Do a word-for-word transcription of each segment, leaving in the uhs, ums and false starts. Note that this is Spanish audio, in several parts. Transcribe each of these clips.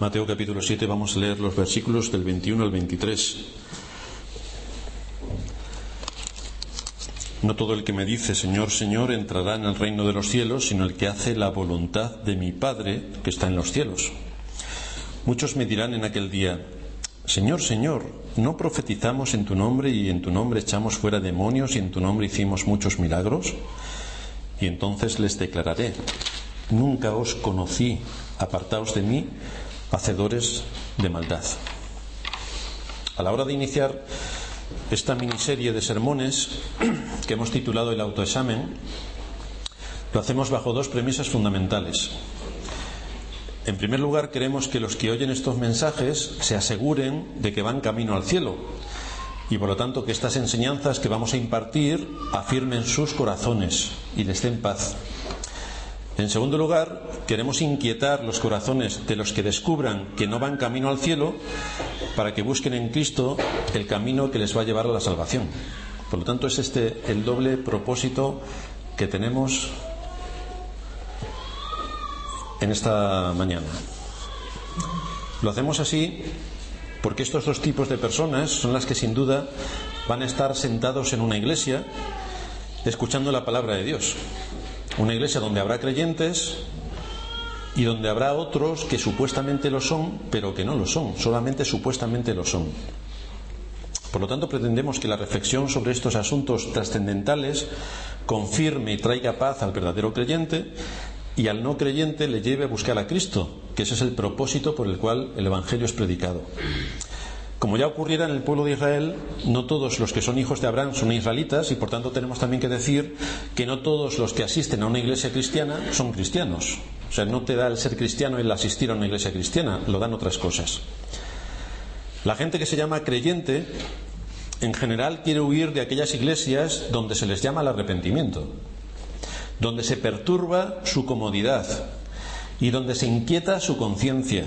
Mateo capítulo siete, vamos a leer los versículos del veintiuno al veintitrés. No todo el que me dice Señor, Señor entrará en el reino de los cielos, sino el que hace la voluntad de mi Padre que está en los cielos. Muchos me dirán en aquel día: Señor, Señor, ¿no profetizamos en tu nombre y en tu nombre echamos fuera demonios y en tu nombre hicimos muchos milagros? Y entonces les declararé: nunca os conocí, apartaos de mí, hacedores de maldad. A la hora de iniciar esta miniserie de sermones que hemos titulado El autoexamen, lo hacemos bajo dos premisas fundamentales. En primer lugar, queremos que los que oyen estos mensajes se aseguren de que van camino al cielo y por lo tanto que estas enseñanzas que vamos a impartir afirmen sus corazones y les den paz. En segundo lugar, queremos inquietar los corazones de los que descubran que no van camino al cielo para que busquen en Cristo el camino que les va a llevar a la salvación. Por lo tanto, es este el doble propósito que tenemos en esta mañana. Lo hacemos así porque estos dos tipos de personas son las que sin duda van a estar sentados en una iglesia escuchando la palabra de Dios. Una iglesia donde habrá creyentes y donde habrá otros que supuestamente lo son, pero que no lo son, solamente supuestamente lo son. Por lo tanto, pretendemos que la reflexión sobre estos asuntos trascendentales confirme y traiga paz al verdadero creyente y al no creyente le lleve a buscar a Cristo, que ese es el propósito por el cual el Evangelio es predicado. Como ya ocurriera en el pueblo de Israel, no todos los que son hijos de Abraham son israelitas y por tanto tenemos también que decir que no todos los que asisten a una iglesia cristiana son cristianos. O sea, no te da el ser cristiano el asistir a una iglesia cristiana, lo dan otras cosas. La gente que se llama creyente en general quiere huir de aquellas iglesias donde se les llama al arrepentimiento, donde se perturba su comodidad y donde se inquieta su conciencia.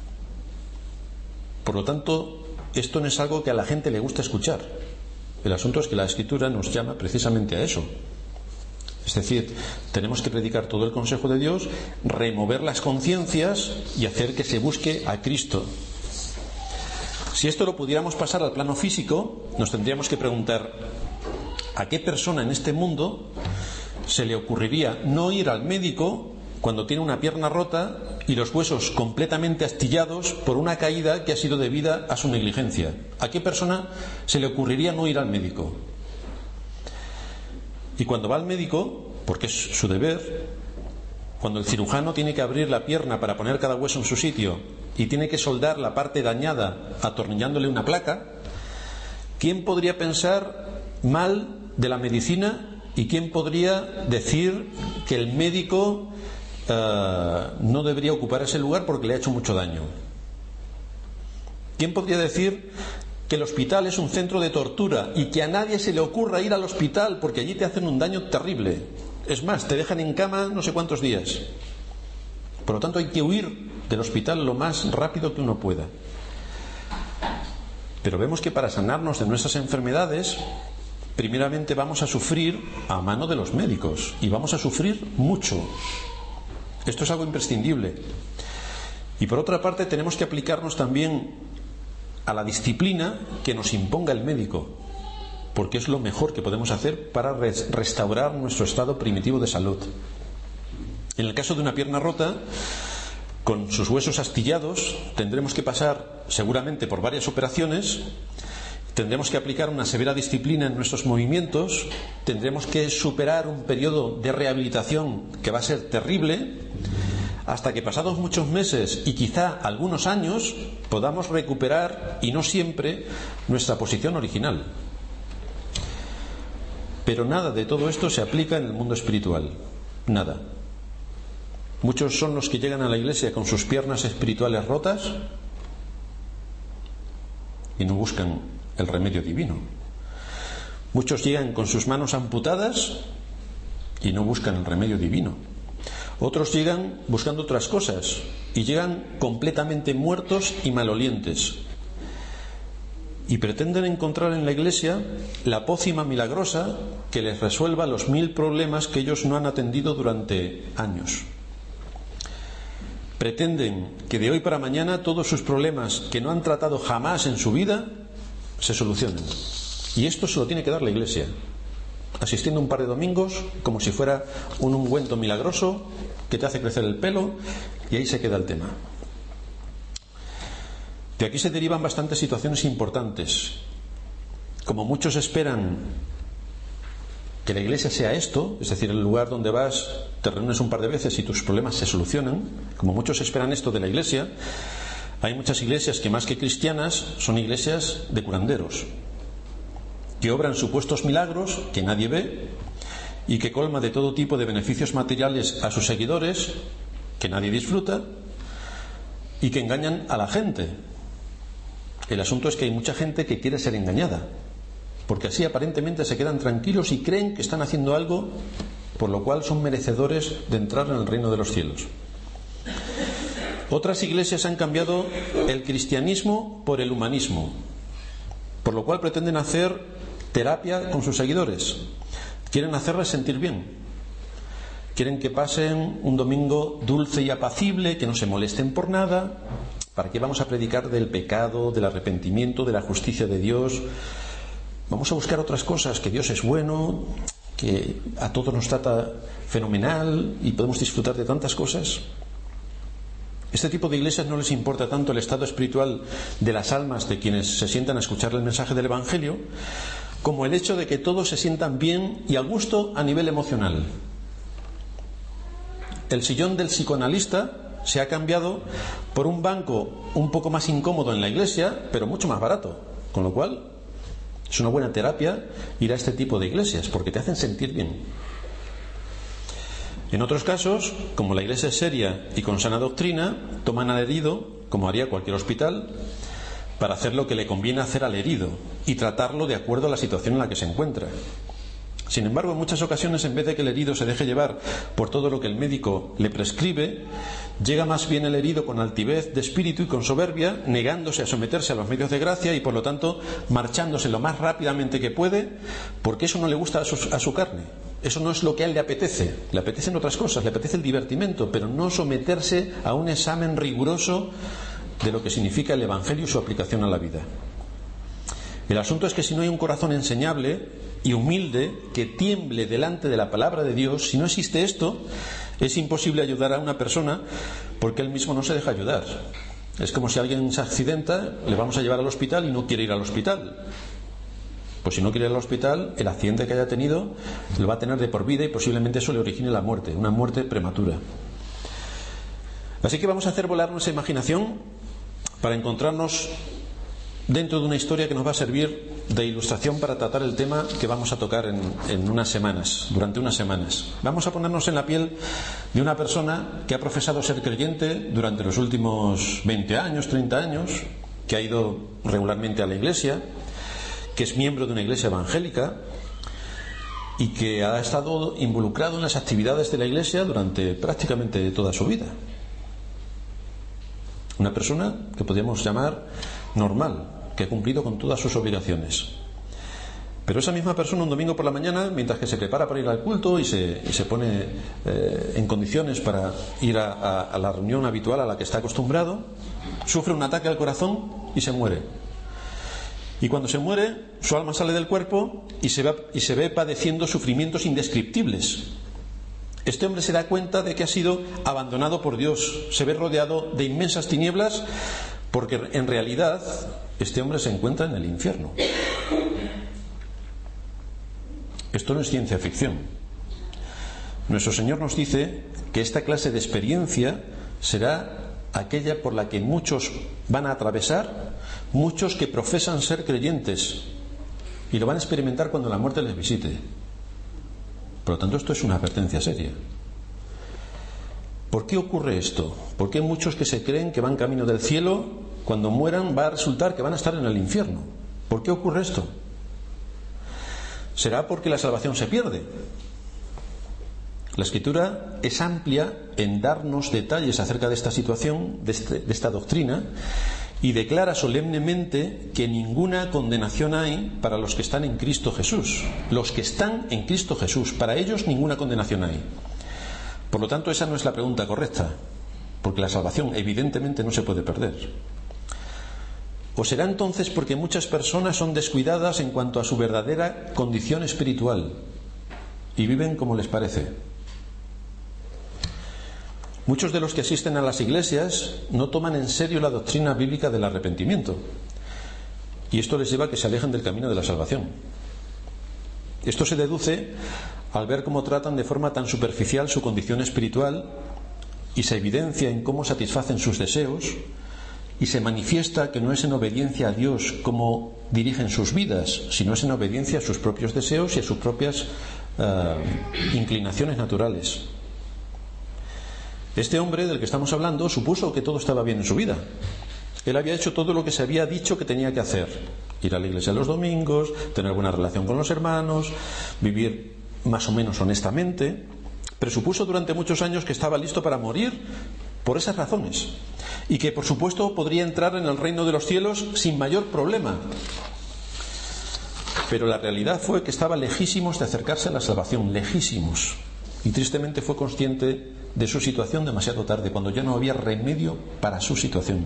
Por lo tanto, esto no es algo que a la gente le gusta escuchar. El asunto es que la Escritura nos llama precisamente a eso. Es decir, tenemos que predicar todo el consejo de Dios, remover las conciencias y hacer que se busque a Cristo. Si esto lo pudiéramos pasar al plano físico, nos tendríamos que preguntar: ¿a qué persona en este mundo se le ocurriría no ir al médico cuando tiene una pierna rota y los huesos completamente astillados por una caída que ha sido debida a su negligencia? ¿A qué persona se le ocurriría no ir al médico? Y cuando va al médico, porque es su deber, cuando el cirujano tiene que abrir la pierna para poner cada hueso en su sitio y tiene que soldar la parte dañada atornillándole una placa, ¿quién podría pensar mal de la medicina y quién podría decir que el médico Uh, no debería ocupar ese lugar porque le ha hecho mucho daño? ¿Quién podría decir que el hospital es un centro de tortura y que a nadie se le ocurra ir al hospital porque allí te hacen un daño terrible? Es más, te dejan en cama no sé cuántos días. Por lo tanto, hay que huir del hospital lo más rápido que uno pueda. Pero vemos que para sanarnos de nuestras enfermedades, primeramente vamos a sufrir a mano de los médicos, y vamos a sufrir mucho. Esto es algo imprescindible. Y por otra parte, tenemos que aplicarnos también a la disciplina que nos imponga el médico, porque es lo mejor que podemos hacer para res- restaurar nuestro estado primitivo de salud. En el caso de una pierna rota, con sus huesos astillados, tendremos que pasar seguramente por varias operaciones. Tendremos que aplicar una severa disciplina en nuestros movimientos, tendremos que superar un periodo de rehabilitación que va a ser terrible, hasta que pasados muchos meses y quizá algunos años podamos recuperar, y no siempre, nuestra posición original. Pero nada de todo esto se aplica en el mundo espiritual, nada. Muchos son los que llegan a la iglesia con sus piernas espirituales rotas y no buscan el remedio divino. Muchos llegan con sus manos amputadas y no buscan el remedio divino. Otros llegan buscando otras cosas y llegan completamente muertos y malolientes. Y pretenden encontrar en la iglesia la pócima milagrosa que les resuelva los mil problemas que ellos no han atendido durante años. pretenden que de hoy para mañana todos sus problemas que no han tratado jamás en su vida se solucionen. Y esto se lo tiene que dar la Iglesia, asistiendo un par de domingos como si fuera un ungüento milagroso que te hace crecer el pelo, y ahí se queda el tema. De aquí se derivan bastantes situaciones importantes. Como muchos esperan que la Iglesia sea esto, es decir, el lugar donde vas, te reúnes un par de veces y tus problemas se solucionan, como muchos esperan esto de la Iglesia, hay muchas iglesias que más que cristianas son iglesias de curanderos, que obran supuestos milagros que nadie ve y que colma de todo tipo de beneficios materiales a sus seguidores que nadie disfruta y que engañan a la gente. El asunto es que hay mucha gente que quiere ser engañada, porque así aparentemente se quedan tranquilos y creen que están haciendo algo por lo cual son merecedores de entrar en el reino de los cielos. Otras iglesias han cambiado el cristianismo por el humanismo, por lo cual pretenden hacer terapia con sus seguidores. Quieren hacerles sentir bien. Quieren que pasen un domingo dulce y apacible, que no se molesten por nada. ¿Para qué vamos a predicar del pecado, del arrepentimiento, de la justicia de Dios? Vamos a buscar otras cosas, que Dios es bueno, que a todos nos trata fenomenal y podemos disfrutar de tantas cosas. Este tipo de iglesias no les importa tanto el estado espiritual de las almas de quienes se sientan a escuchar el mensaje del Evangelio, como el hecho de que todos se sientan bien y a gusto a nivel emocional. El sillón del psicoanalista se ha cambiado por un banco un poco más incómodo en la iglesia, pero mucho más barato, con lo cual es una buena terapia ir a este tipo de iglesias, porque te hacen sentir bien. En otros casos, como la iglesia es seria y con sana doctrina, toman al herido, como haría cualquier hospital, para hacer lo que le conviene hacer al herido y tratarlo de acuerdo a la situación en la que se encuentra. Sin embargo, en muchas ocasiones, en vez de que el herido se deje llevar por todo lo que el médico le prescribe, llega más bien el herido con altivez de espíritu y con soberbia, negándose a someterse a los medios de gracia y, por lo tanto, marchándose lo más rápidamente que puede, porque eso no le gusta a su, a su carne. Eso no es lo que a él le apetece. Le apetecen otras cosas, le apetece el divertimento, pero no someterse a un examen riguroso de lo que significa el Evangelio y su aplicación a la vida. El asunto es que si no hay un corazón enseñable y humilde que tiemble delante de la palabra de Dios, si no existe esto, es imposible ayudar a una persona porque él mismo no se deja ayudar. Es como si alguien se accidenta, le vamos a llevar al hospital y no quiere ir al hospital. Pues si no quiere ir al hospital, el accidente que haya tenido lo va a tener de por vida y posiblemente eso le origine la muerte, una muerte prematura. Así que vamos a hacer volar nuestra imaginación para encontrarnos dentro de una historia que nos va a servir de ilustración para tratar el tema que vamos a tocar en, en unas semanas, durante unas semanas. Vamos a ponernos en la piel de una persona que ha profesado ser creyente durante los últimos veinte años, treinta años, que ha ido regularmente a la iglesia, que es miembro de una iglesia evangélica y que ha estado involucrado en las actividades de la iglesia durante prácticamente toda su vida. Una persona que podríamos llamar normal, que ha cumplido con todas sus obligaciones. Pero esa misma persona un domingo por la mañana, mientras que se prepara para ir al culto y se, y se pone eh, en condiciones para ir a, a, a la reunión habitual a la que está acostumbrado, sufre un ataque al corazón y se muere. Y cuando se muere, su alma sale del cuerpo y se ve, y se ve padeciendo sufrimientos indescriptibles. Este hombre se da cuenta de que ha sido abandonado por Dios, se ve rodeado de inmensas tinieblas, porque en realidad este hombre se encuentra en el infierno. Esto no es ciencia ficción. Nuestro Señor nos dice que esta clase de experiencia será aquella por la que muchos van a atravesar, muchos que profesan ser creyentes, y lo van a experimentar cuando la muerte les visite. Por lo tanto, esto es una advertencia seria. ¿Por qué ocurre esto? ¿Por qué muchos que se creen que van camino del cielo, cuando mueran va a resultar que van a estar en el infierno? ¿Por qué ocurre esto? ¿Será porque la salvación se pierde? La Escritura es amplia en darnos detalles acerca de esta situación, de, este, de esta doctrina, y declara solemnemente que ninguna condenación hay para los que están en Cristo Jesús. Los que están en Cristo Jesús, para ellos ninguna condenación hay. Por lo tanto, esa no es la pregunta correcta. porque la salvación evidentemente no se puede perder. ¿O será entonces porque muchas personas son descuidadas en cuanto a su verdadera condición espiritual y viven como les parece? Muchos de los que asisten a las iglesias no toman en serio la doctrina bíblica del arrepentimiento, y esto les lleva a que se alejen del camino de la salvación. Esto se deduce al ver cómo tratan de forma tan superficial su condición espiritual, y se evidencia en cómo satisfacen sus deseos, y se manifiesta que no es en obediencia a Dios como dirigen sus vidas, sino es en obediencia a sus propios deseos y a sus propias uh, inclinaciones naturales. Este hombre del que estamos hablando supuso que todo estaba bien en su vida. Él había hecho todo lo que se había dicho que tenía que hacer: ir a la iglesia los domingos, tener buena relación con los hermanos, vivir más o menos honestamente. Presupuso durante muchos años que estaba listo para morir por esas razones, y que por supuesto podría entrar en el reino de los cielos sin mayor problema. Pero la realidad fue que estaba lejísimos de acercarse a la salvación, lejísimos, y tristemente fue consciente de su situación demasiado tarde, cuando ya no había remedio para su situación.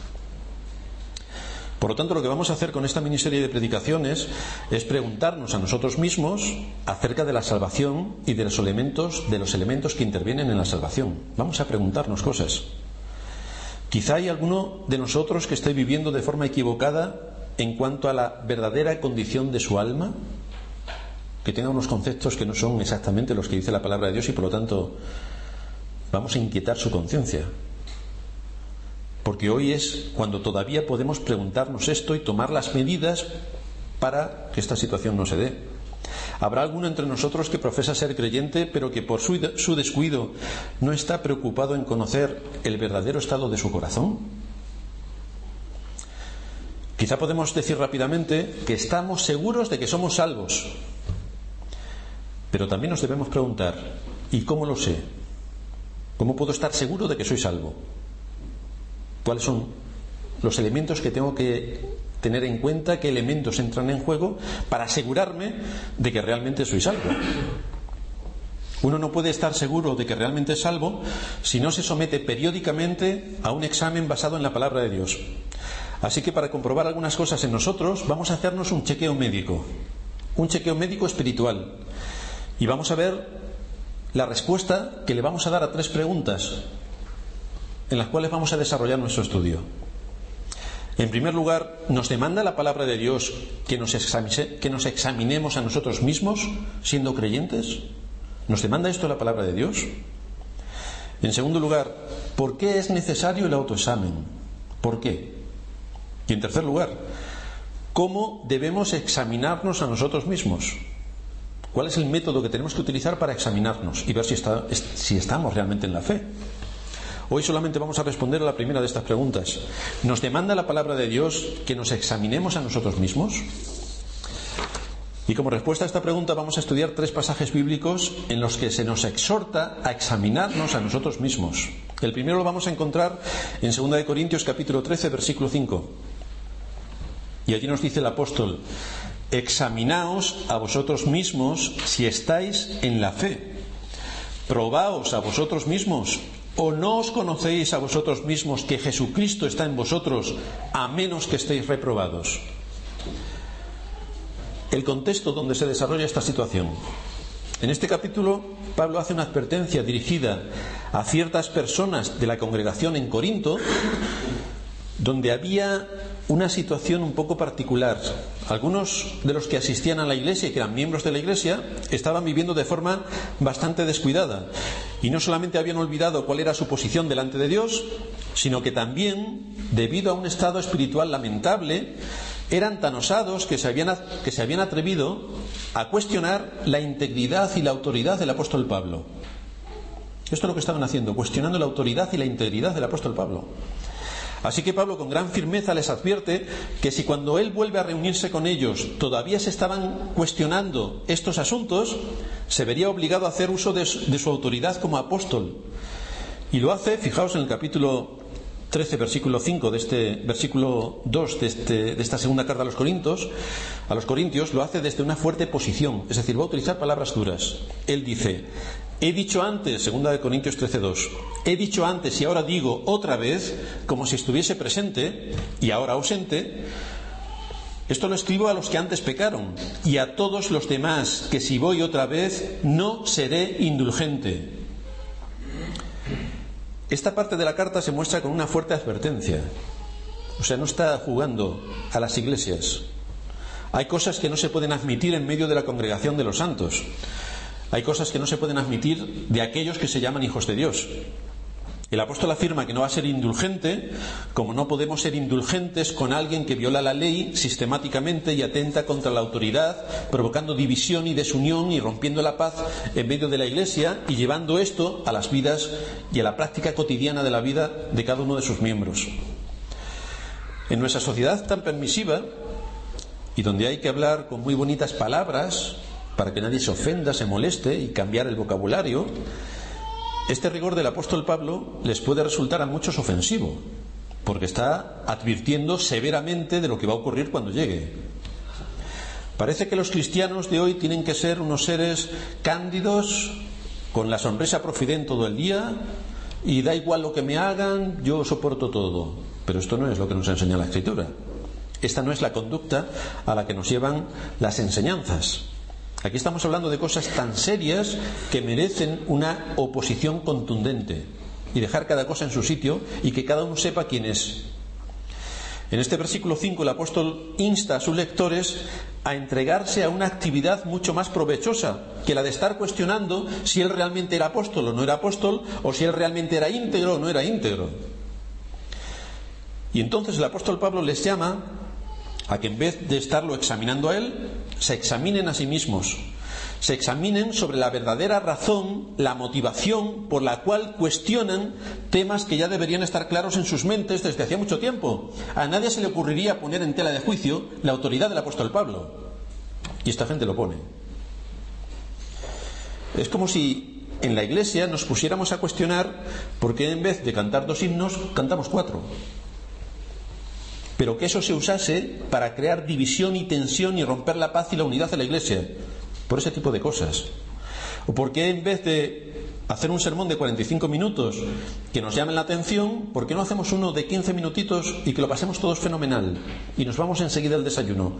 Por lo tanto, lo que vamos a hacer con esta miniserie de predicaciones es preguntarnos a nosotros mismos acerca de la salvación y de los elementos, de los elementos que intervienen en la salvación. Vamos a preguntarnos cosas. Quizá hay alguno de nosotros que esté viviendo de forma equivocada en cuanto a la verdadera condición de su alma, que tenga unos conceptos que no son exactamente los que dice la palabra de Dios, y por lo tanto vamos a inquietar su conciencia. Porque hoy es cuando todavía podemos preguntarnos esto y tomar las medidas para que esta situación no se dé. ¿Habrá alguno entre nosotros que profesa ser creyente, pero que por su, su descuido no está preocupado en conocer el verdadero estado de su corazón? Quizá podemos decir rápidamente que estamos seguros de que somos salvos, pero también nos debemos preguntar: ¿y cómo lo sé? ¿Cómo puedo estar seguro de que soy salvo? ¿Cuáles son los elementos que tengo que tener en cuenta? ¿Qué elementos entran en juego para asegurarme de que realmente soy salvo? Uno no puede estar seguro de que realmente es salvo si no se somete periódicamente a un examen basado en la palabra de Dios. Así que para comprobar algunas cosas en nosotros vamos a hacernos un chequeo médico, un chequeo médico espiritual, y vamos a ver la respuesta que le vamos a dar a tres preguntas en las cuales vamos a desarrollar nuestro estudio. En primer lugar, ¿nos demanda la palabra de Dios que nos, examine, que nos examinemos a nosotros mismos siendo creyentes? ¿Nos demanda esto la palabra de Dios? En segundo lugar, ¿por qué es necesario el autoexamen? ¿Por qué? Y en tercer lugar, ¿cómo debemos examinarnos a nosotros mismos? ¿Cuál es el método que tenemos que utilizar para examinarnos y ver si, está, si estamos realmente en la fe? Hoy solamente vamos a responder a la primera de estas preguntas. ¿Nos demanda la palabra de Dios que nos examinemos a nosotros mismos? Y como respuesta a esta pregunta vamos a estudiar tres pasajes bíblicos en los que se nos exhorta a examinarnos a nosotros mismos. El primero lo vamos a encontrar en segunda de Corintios capítulo trece, versículo cinco. Y allí nos dice el apóstol: examinaos a vosotros mismos si estáis en la fe. Probaos a vosotros mismos. ¿O no os conocéis a vosotros mismos que Jesucristo está en vosotros, a menos que estéis reprobados? El contexto donde se desarrolla esta situación. En este capítulo, Pablo hace una advertencia dirigida a ciertas personas de la congregación en Corinto, donde había una situación un poco particular. Algunos de los que asistían a la iglesia y que eran miembros de la iglesia estaban viviendo de forma bastante descuidada, y no solamente habían olvidado cuál era su posición delante de Dios, sino que también, debido a un estado espiritual lamentable, eran tan osados que se habían, que se habían atrevido a cuestionar la integridad y la autoridad del apóstol Pablo. Esto es lo que estaban haciendo, cuestionando la autoridad y la integridad del apóstol Pablo. Así que Pablo con gran firmeza les advierte que si cuando él vuelve a reunirse con ellos todavía se estaban cuestionando estos asuntos, se vería obligado a hacer uso de su, de su autoridad como apóstol. Y lo hace, fijaos en el capítulo trece, versículo cinco de este versículo dos de, este, de esta segunda carta a los Corintios, a los Corintios, lo hace desde una fuerte posición, es decir, va a utilizar palabras duras. Él dice: He dicho antes, segunda de Corintios trece dos, he dicho antes y ahora digo otra vez, como si estuviese presente y ahora ausente. Esto lo escribo a los que antes pecaron y a todos los demás, que si voy otra vez no seré indulgente. Esta parte de la carta se muestra con una fuerte advertencia. O sea, no está jugando a las iglesias. Hay cosas que no se pueden admitir en medio de la congregación de los santos. Hay cosas que no se pueden admitir de aquellos que se llaman hijos de Dios. El apóstol afirma que no va a ser indulgente, como no podemos ser indulgentes con alguien que viola la ley sistemáticamente y atenta contra la autoridad, provocando división y desunión y rompiendo la paz en medio de la iglesia y llevando esto a las vidas y a la práctica cotidiana de la vida de cada uno de sus miembros. En nuestra sociedad tan permisiva, y donde hay que hablar con muy bonitas palabras para que nadie se ofenda, se moleste, y cambiar el vocabulario, este rigor del apóstol Pablo les puede resultar a muchos ofensivo, porque está advirtiendo severamente de lo que va a ocurrir cuando llegue. Parece que los cristianos de hoy tienen que ser unos seres cándidos, con la sonrisa profident todo el día, y da igual lo que me hagan, yo soporto todo. Pero esto no es lo que nos enseña la Escritura. Esta no es la conducta a la que nos llevan las enseñanzas. Aquí estamos hablando de cosas tan serias que merecen una oposición contundente y dejar cada cosa en su sitio y que cada uno sepa quién es. En este versículo cinco el apóstol insta a sus lectores a entregarse a una actividad mucho más provechosa que la de estar cuestionando si él realmente era apóstol o no era apóstol, o si él realmente era íntegro o no era íntegro. Y entonces el apóstol Pablo les llama a que en vez de estarlo examinando a él, se examinen a sí mismos, se examinen sobre la verdadera razón, la motivación por la cual cuestionan temas que ya deberían estar claros en sus mentes desde hacía mucho tiempo. A nadie se le ocurriría poner en tela de juicio la autoridad del apóstol Pablo, y esta gente lo pone. Es como si en la iglesia nos pusiéramos a cuestionar por qué en vez de cantar dos himnos cantamos cuatro, pero que eso se usase para crear división y tensión y romper la paz y la unidad de la iglesia, por ese tipo de cosas. O porque en vez de hacer un sermón de cuarenta y cinco minutos que nos llamen la atención, ¿por qué no hacemos uno de quince minutitos y que lo pasemos todos fenomenal y nos vamos enseguida al desayuno?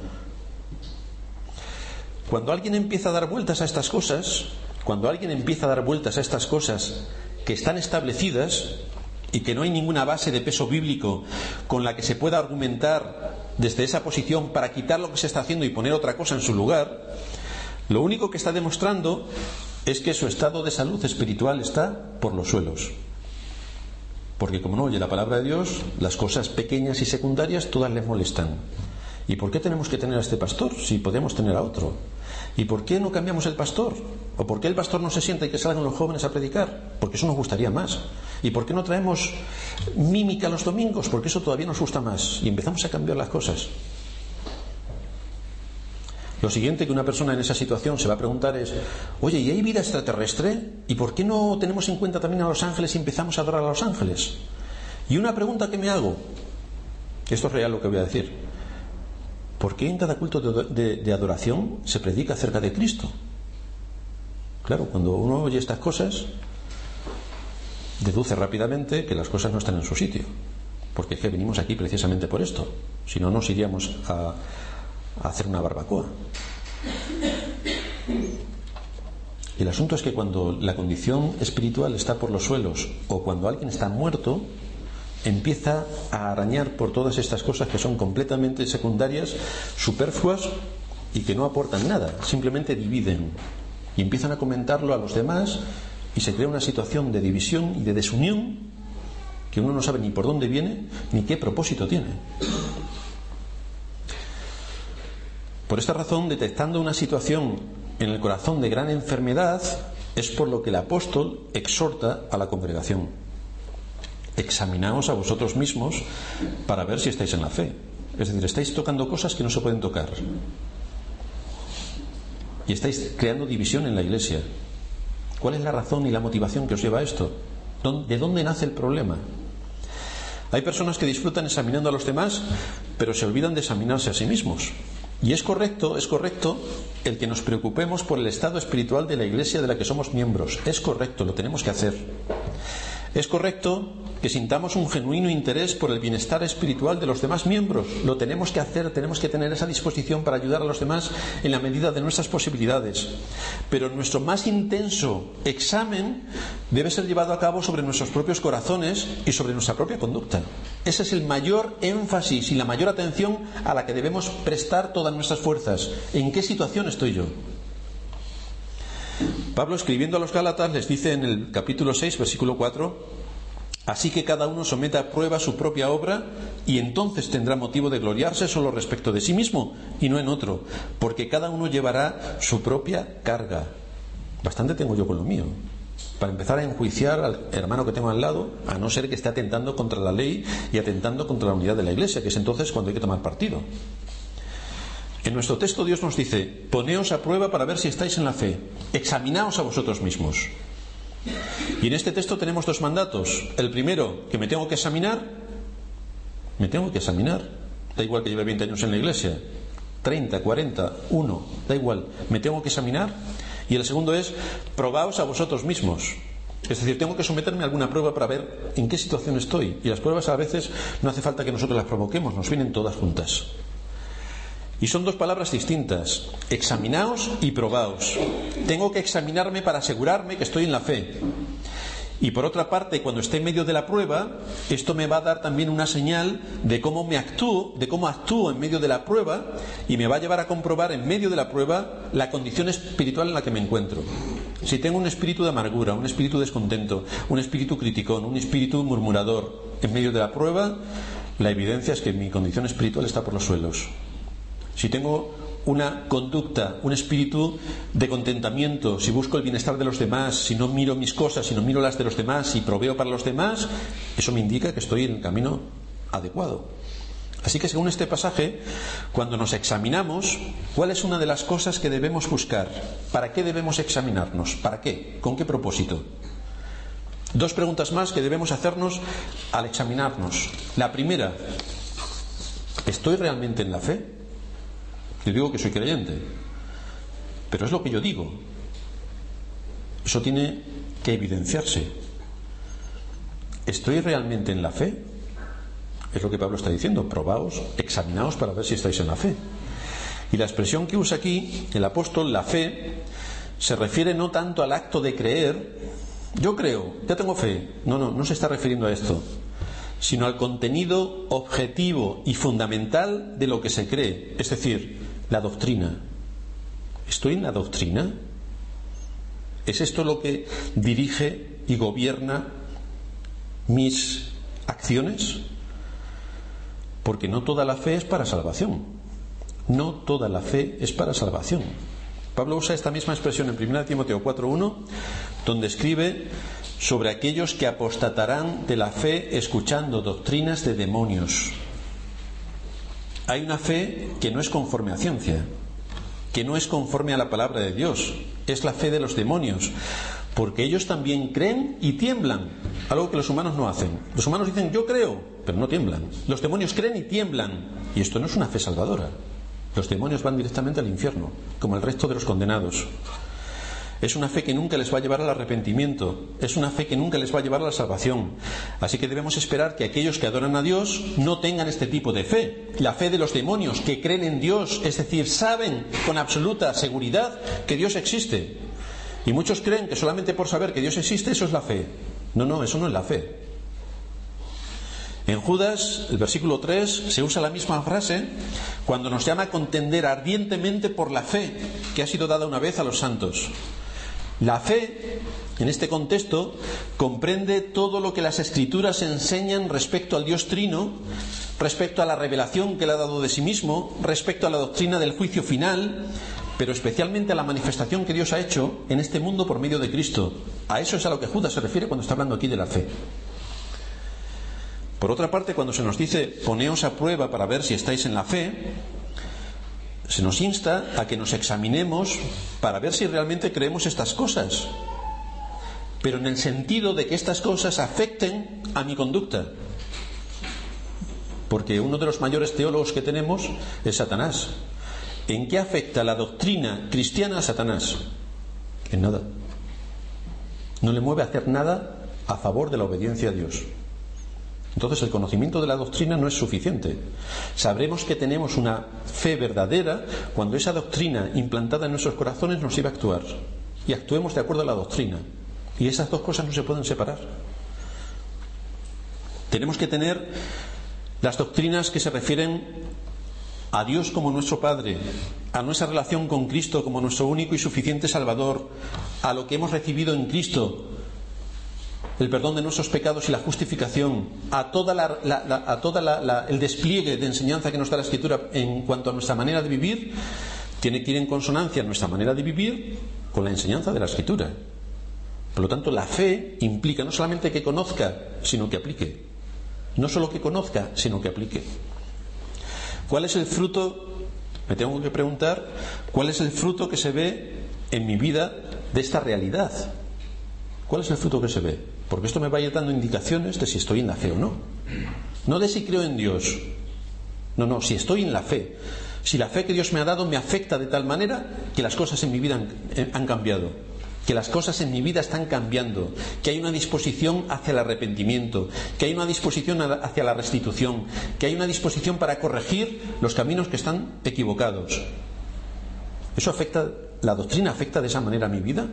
Cuando alguien empieza a dar vueltas a estas cosas, cuando alguien empieza a dar vueltas a estas cosas que están establecidas y que no hay ninguna base de peso bíblico con la que se pueda argumentar desde esa posición para quitar lo que se está haciendo y poner otra cosa en su lugar, lo único que está demostrando es que su estado de salud espiritual está por los suelos. Porque como no oye la palabra de Dios, las cosas pequeñas y secundarias todas les molestan. ¿Y por qué tenemos que tener a este pastor si podemos tener a otro? ¿Y por qué no cambiamos el pastor? ¿O por qué el pastor no se sienta y que salgan los jóvenes a predicar? Porque eso nos gustaría más. ¿Y por qué no traemos mímica los domingos? Porque eso todavía nos gusta más. Y empezamos a cambiar las cosas. Lo siguiente que una persona en esa situación se va a preguntar es: oye, ¿y hay vida extraterrestre? ¿Y por qué no tenemos en cuenta también a los ángeles y empezamos a adorar a los ángeles? Y una pregunta que me hago, esto es real lo que voy a decir: ¿por qué en cada culto de, de, de adoración se predica acerca de Cristo? Claro, cuando uno oye estas cosas, deduce rápidamente que las cosas no están en su sitio, porque es que venimos aquí precisamente por esto. Si no, nos iríamos a, a hacer una barbacoa. Y el asunto es que cuando la condición espiritual está por los suelos, o cuando alguien está muerto, empieza a arañar por todas estas cosas que son completamente secundarias, superfluas y que no aportan nada, simplemente dividen, y empiezan a comentarlo a los demás, y se crea una situación de división y de desunión que uno no sabe ni por dónde viene ni qué propósito tiene. Por esta razón, detectando una situación en el corazón de gran enfermedad, es por lo que el apóstol exhorta a la congregación: examinaos a vosotros mismos para ver si estáis en la fe. Es decir, estáis tocando cosas que no se pueden tocar y estáis creando división en la iglesia. ¿Cuál es la razón y la motivación que os lleva a esto? ¿De dónde nace el problema? Hay personas que disfrutan examinando a los demás, pero se olvidan de examinarse a sí mismos. Y es correcto, es correcto el que nos preocupemos por el estado espiritual de la iglesia de la que somos miembros. Es correcto, lo tenemos que hacer. Es correcto que sintamos un genuino interés por el bienestar espiritual de los demás miembros. Lo tenemos que hacer, tenemos que tener esa disposición para ayudar a los demás en la medida de nuestras posibilidades. Pero nuestro más intenso examen debe ser llevado a cabo sobre nuestros propios corazones y sobre nuestra propia conducta. Ese es el mayor énfasis y la mayor atención a la que debemos prestar todas nuestras fuerzas. ¿En qué situación estoy yo? Pablo, escribiendo a los Gálatas, les dice en el capítulo seis, versículo cuatro: así que cada uno someta a prueba su propia obra, y entonces tendrá motivo de gloriarse solo respecto de sí mismo y no en otro, porque cada uno llevará su propia carga. Bastante tengo yo con lo mío para empezar a enjuiciar al hermano que tengo al lado, a no ser que esté atentando contra la ley y atentando contra la unidad de la iglesia, que es entonces cuando hay que tomar partido. En nuestro texto Dios nos dice: poneos a prueba para ver si estáis en la fe, examinaos a vosotros mismos. Y en este texto tenemos dos mandatos. El primero, que me tengo que examinar. Me tengo que examinar. Da igual que lleve veinte años en la iglesia, treinta, cuarenta, uno, da igual, me tengo que examinar. Y el segundo es: probaos a vosotros mismos. Es decir, tengo que someterme a alguna prueba para ver en qué situación estoy. Y las pruebas a veces no hace falta que nosotros las provoquemos, nos vienen todas juntas. Y son dos palabras distintas: examinaos y probaos. Tengo que examinarme para asegurarme que estoy en la fe. Y por otra parte, cuando esté en medio de la prueba, esto me va a dar también una señal de cómo me actúo, de cómo actúo en medio de la prueba, y me va a llevar a comprobar en medio de la prueba la condición espiritual en la que me encuentro. Si tengo un espíritu de amargura, un espíritu descontento, un espíritu criticón, un espíritu murmurador en medio de la prueba, la evidencia es que mi condición espiritual está por los suelos. Si tengo una conducta, un espíritu de contentamiento, si busco el bienestar de los demás, si no miro mis cosas, si no miro las de los demás, si proveo para los demás, eso me indica que estoy en el camino adecuado. Así que según este pasaje, cuando nos examinamos, ¿cuál es una de las cosas que debemos buscar? ¿Para qué debemos examinarnos? ¿Para qué? ¿Con qué propósito? Dos preguntas más que debemos hacernos al examinarnos. La primera: ¿estoy realmente en la fe? Yo digo que soy creyente, pero es lo que yo digo. Eso tiene que evidenciarse. ¿Estoy realmente en la fe? Es lo que Pablo está diciendo: probaos, examinaos para ver si estáis en la fe. Y la expresión que usa aquí el apóstol, la fe, se refiere no tanto al acto de creer. Yo creo, ya tengo fe. No, no, no se está refiriendo a esto, sino al contenido objetivo y fundamental de lo que se cree, es decir, la doctrina. ¿Estoy en la doctrina? ¿Es esto lo que dirige y gobierna mis acciones? Porque no toda la fe es para salvación. No toda la fe es para salvación. Pablo usa esta misma expresión en primera Timoteo cuatro uno, donde escribe sobre aquellos que apostatarán de la fe escuchando doctrinas de demonios. Hay una fe que no es conforme a ciencia, que no es conforme a la palabra de Dios. Es la fe de los demonios, porque ellos también creen y tiemblan, algo que los humanos no hacen. Los humanos dicen: yo creo, pero no tiemblan. Los demonios creen y tiemblan, y esto no es una fe salvadora. Los demonios van directamente al infierno, como el resto de los condenados. Es una fe que nunca les va a llevar al arrepentimiento, es una fe que nunca les va a llevar a la salvación. Así que debemos esperar que aquellos que adoran a Dios no tengan este tipo de fe, la fe de los demonios, que creen en Dios, es decir, saben con absoluta seguridad que Dios existe. Y muchos creen que solamente por saber que Dios existe, eso es la fe. No, no, eso no es la fe. En Judas, el versículo tres, se usa la misma frase cuando nos llama a contender ardientemente por la fe que ha sido dada una vez a los santos. La fe, en este contexto, comprende todo lo que las Escrituras enseñan respecto al Dios Trino, respecto a la revelación que le ha dado de sí mismo, respecto a la doctrina del juicio final, pero especialmente a la manifestación que Dios ha hecho en este mundo por medio de Cristo. A eso es a lo que Judas se refiere cuando está hablando aquí de la fe. Por otra parte, cuando se nos dice poneos a prueba para ver si estáis en la fe, se nos insta a que nos examinemos para ver si realmente creemos estas cosas, pero en el sentido de que estas cosas afecten a mi conducta. Porque uno de los mayores teólogos que tenemos es Satanás. ¿En qué afecta la doctrina cristiana a Satanás? En nada. No le mueve a hacer nada a favor de la obediencia a Dios. Entonces el conocimiento de la doctrina no es suficiente. Sabremos que tenemos una fe verdadera cuando esa doctrina implantada en nuestros corazones nos lleva a actuar. Y actuemos de acuerdo a la doctrina. Y esas dos cosas no se pueden separar. Tenemos que tener las doctrinas que se refieren a Dios como nuestro Padre, a nuestra relación con Cristo como nuestro único y suficiente Salvador, a lo que hemos recibido en Cristo, el perdón de nuestros pecados y la justificación, a toda la, la, la, a toda la, la, el despliegue de enseñanza que nos da la Escritura en cuanto a nuestra manera de vivir. Tiene que ir en consonancia nuestra manera de vivir con la enseñanza de la Escritura. Por lo tanto, la fe implica no solamente que conozca, sino que aplique. No solo que conozca, sino que aplique. ¿Cuál es el fruto? Me tengo que preguntar, ¿cuál es el fruto que se ve en mi vida de esta realidad? ¿Cuál es el fruto que se ve? Porque esto me va a ir dando indicaciones de si estoy en la fe o no. No de si creo en Dios. No, no, si estoy en la fe. Si la fe que Dios me ha dado me afecta de tal manera que las cosas en mi vida han, han cambiado. Que las cosas en mi vida están cambiando. Que hay una disposición hacia el arrepentimiento. Que hay una disposición hacia la restitución. Que hay una disposición para corregir los caminos que están equivocados. ¿Eso afecta, la doctrina afecta de esa manera a mi vida?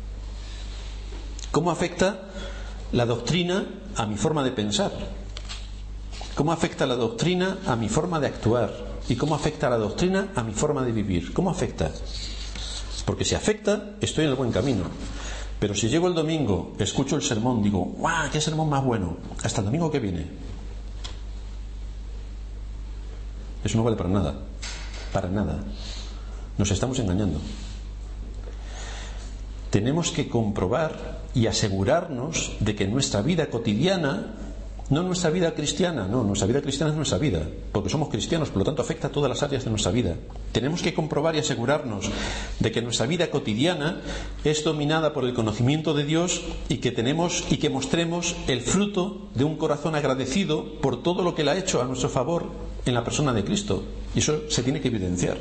¿Cómo afecta la doctrina a mi forma de pensar? ¿Cómo afecta la doctrina a mi forma de actuar? ¿Y cómo afecta la doctrina a mi forma de vivir? ¿Cómo afecta? Porque si afecta, estoy en el buen camino. Pero si llego el domingo, escucho el sermón, digo, ¡guau! ¡Qué sermón más bueno! Hasta el domingo que viene. Eso no vale para nada. Para nada. Nos estamos engañando. Tenemos que comprobar y asegurarnos de que nuestra vida cotidiana, no nuestra vida cristiana, no, nuestra vida cristiana es nuestra vida, porque somos cristianos, por lo tanto afecta a todas las áreas de nuestra vida. Tenemos que comprobar y asegurarnos de que nuestra vida cotidiana es dominada por el conocimiento de Dios y que tenemos y que mostremos el fruto de un corazón agradecido por todo lo que Él ha hecho a nuestro favor en la persona de Cristo. Y eso se tiene que evidenciar.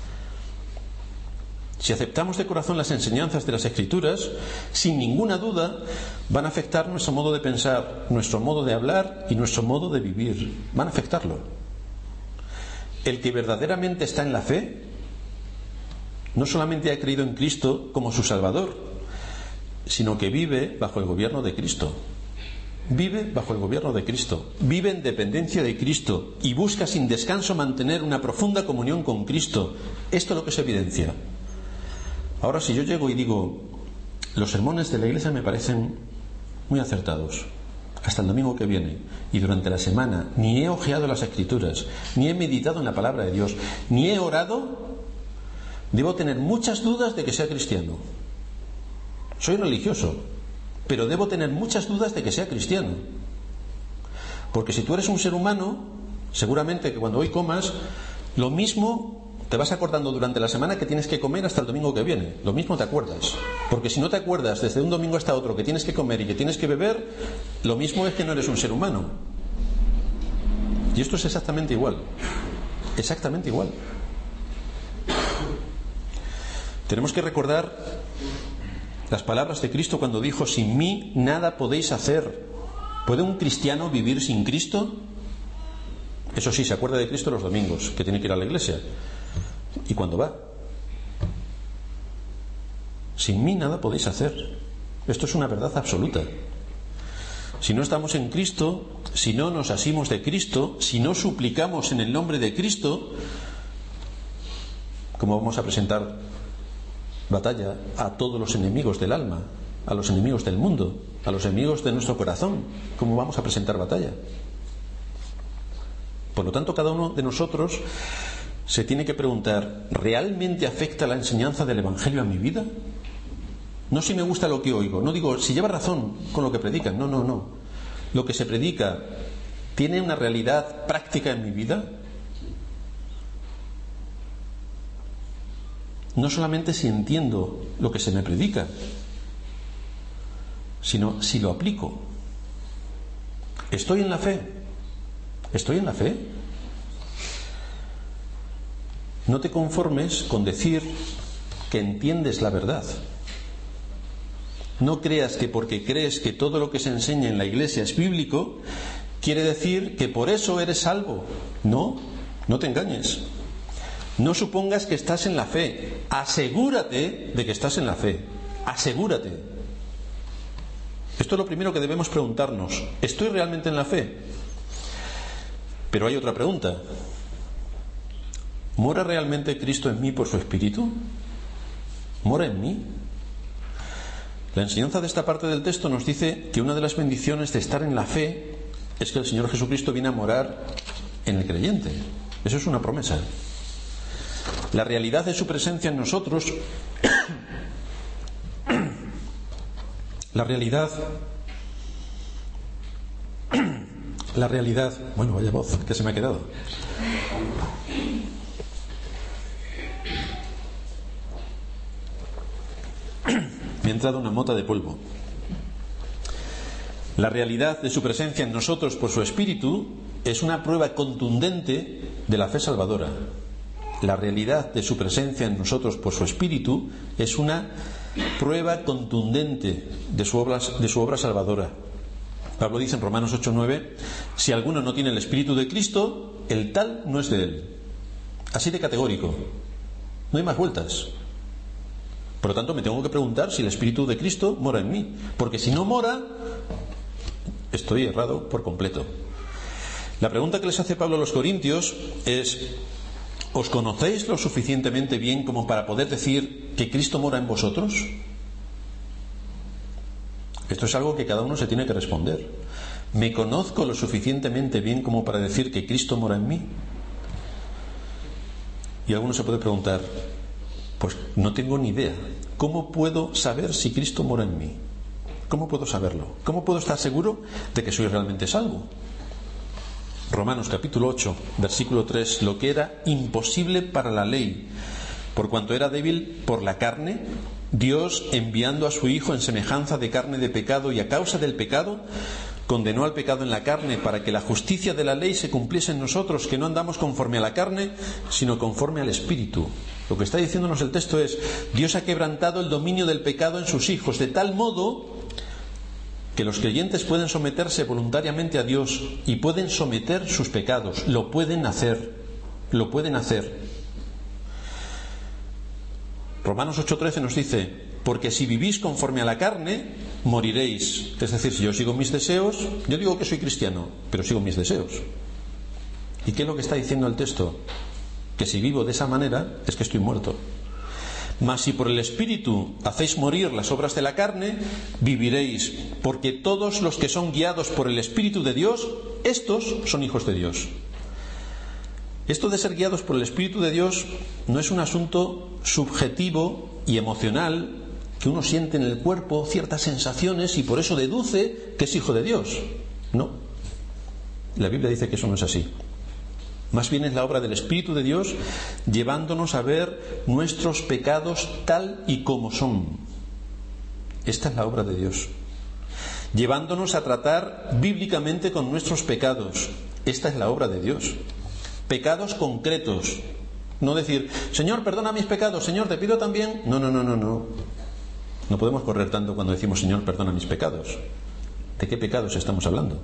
Si aceptamos de corazón las enseñanzas de las Escrituras, sin ninguna duda van a afectar nuestro modo de pensar, nuestro modo de hablar y nuestro modo de vivir. Van a afectarlo. El que verdaderamente está en la fe no solamente ha creído en Cristo como su Salvador, sino que vive bajo el gobierno de Cristo. Vive bajo el gobierno de Cristo, vive en dependencia de Cristo y busca sin descanso mantener una profunda comunión con Cristo. Esto es lo que se evidencia. Ahora, si yo llego y digo, los sermones de la iglesia me parecen muy acertados, hasta el domingo que viene, y durante la semana ni he hojeado las Escrituras, ni he meditado en la palabra de Dios, ni he orado, debo tener muchas dudas de que sea cristiano. Soy religioso, pero debo tener muchas dudas de que sea cristiano. Porque si tú eres un ser humano, seguramente que cuando hoy comas, lo mismo te vas acordando durante la semana que tienes que comer hasta el domingo que viene. Lo mismo te acuerdas. Porque si no te acuerdas desde un domingo hasta otro que tienes que comer y que tienes que beber, lo mismo es que no eres un ser humano. Y esto es exactamente igual. Exactamente igual. Tenemos que recordar las palabras de Cristo cuando dijo, sin mí nada podéis hacer. ¿Puede un cristiano vivir sin Cristo? Eso sí, se acuerda de Cristo los domingos, que tiene que ir a la iglesia. ¿Y cuándo va? Sin mí nada podéis hacer. Esto es una verdad absoluta. Si no estamos en Cristo, si no nos asimos de Cristo, si no suplicamos en el nombre de Cristo, ¿cómo vamos a presentar batalla a todos los enemigos del alma, a los enemigos del mundo, a los enemigos de nuestro corazón? ¿Cómo vamos a presentar batalla? Por lo tanto, cada uno de nosotros se tiene que preguntar, ¿realmente afecta la enseñanza del Evangelio a mi vida? No si me gusta lo que oigo, no digo si lleva razón con lo que predican, no, no, no. Lo que se predica tiene una realidad práctica en mi vida. No solamente si entiendo lo que se me predica, sino si lo aplico. ¿Estoy en la fe? ¿Estoy en la fe? No te conformes con decir que entiendes la verdad. No creas que porque crees que todo lo que se enseña en la iglesia es bíblico, quiere decir que por eso eres salvo. No, no te engañes. No supongas que estás en la fe. Asegúrate de que estás en la fe. Asegúrate. Esto es lo primero que debemos preguntarnos. ¿Estoy realmente en la fe? Pero hay otra pregunta. ¿Mora realmente Cristo en mí por su Espíritu? ¿Mora en mí? La enseñanza de esta parte del texto nos dice que una de las bendiciones de estar en la fe es que el Señor Jesucristo viene a morar en el creyente. Eso es una promesa. La realidad de su presencia en nosotros, la realidad, la realidad, bueno, vaya voz que se me ha quedado. Me ha entrado una mota de polvo. La realidad de su presencia en nosotros por su Espíritu es una prueba contundente de la fe salvadora. La realidad de su presencia en nosotros por su Espíritu es una prueba contundente de su obra, de su obra salvadora. Pablo dice en Romanos ocho nueve: si alguno no tiene el Espíritu de Cristo, el tal no es de él. Así de categórico. No hay más vueltas. Por lo tanto, me tengo que preguntar si el Espíritu de Cristo mora en mí. Porque si no mora, estoy errado por completo. La pregunta que les hace Pablo a los Corintios es: ¿os conocéis lo suficientemente bien como para poder decir que Cristo mora en vosotros? Esto es algo que cada uno se tiene que responder. ¿Me conozco lo suficientemente bien como para decir que Cristo mora en mí? Y alguno se puede preguntar: pues no tengo ni idea. ¿Cómo puedo saber si Cristo mora en mí? ¿Cómo puedo saberlo? ¿Cómo puedo estar seguro de que soy realmente salvo? Romanos capítulo ocho, versículo tres: lo que era imposible para la ley, por cuanto era débil por la carne, Dios, enviando a su Hijo en semejanza de carne de pecado y a causa del pecado, condenó al pecado en la carne para que la justicia de la ley se cumpliese en nosotros, que no andamos conforme a la carne, sino conforme al Espíritu. Lo que está diciéndonos el texto es: Dios ha quebrantado el dominio del pecado en sus hijos, de tal modo que los creyentes pueden someterse voluntariamente a Dios y pueden someter sus pecados. Lo pueden hacer. Lo pueden hacer. Romanos ocho trece nos dice: porque si vivís conforme a la carne, moriréis. Es decir, si yo sigo mis deseos, yo digo que soy cristiano, pero sigo mis deseos. ¿Y qué es lo que está diciendo el texto? Que si vivo de esa manera, es que estoy muerto. Mas si por el Espíritu hacéis morir las obras de la carne, viviréis, porque todos los que son guiados por el Espíritu de Dios, estos son hijos de Dios. Esto de ser guiados por el Espíritu de Dios no es un asunto subjetivo y emocional, que uno siente en el cuerpo ciertas sensaciones y por eso deduce que es hijo de Dios. No. La Biblia dice que eso no es así. Más bien es la obra del Espíritu de Dios llevándonos a ver nuestros pecados tal y como son. Esta es la obra de Dios. Llevándonos a tratar bíblicamente con nuestros pecados. Esta es la obra de Dios. Pecados concretos. No decir: Señor, perdona mis pecados, Señor, te pido también. No, no, no, no, no. No podemos correr tanto cuando decimos: Señor, perdona mis pecados. ¿De qué pecados estamos hablando?